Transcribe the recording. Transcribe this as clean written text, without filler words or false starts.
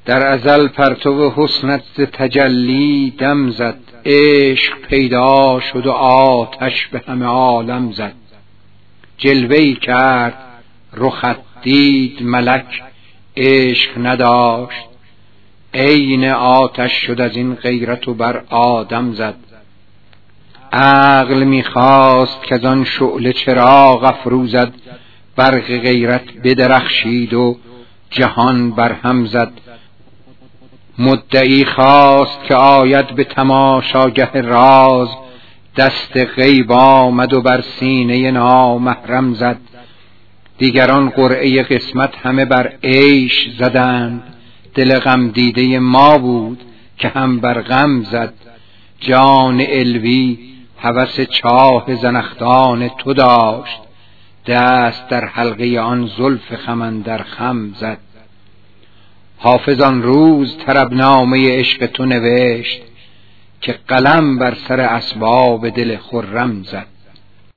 در ازل پرتو حسنت تجلی دم زد، عشق پیدا شد و آتش به همه عالم زد. جلوه‌ای کرد رخت دید ملک، عشق نداشت عین آتش شد از این غیرت و بر آدم زد. عقل میخواست که از آن شعله چراغ افروزد، برق غیرت بدرخشید و جهان برهم زد. مدعی خواست که آید به تماشاگه راز، دست غیب آمد و بر سینه نامحرم زد. دیگران قرعه قسمت همه بر عیش زدند، دل غم دیده ما بود که هم بر غم زد. جان علوی هوس چاه زنخدان تو داشت، دست در حلقه آن زلف خم اندر خم زد. حافظ آن روز طربنامه عشق تو نوشت، که قلم بر سر اسباب دل خرم زد.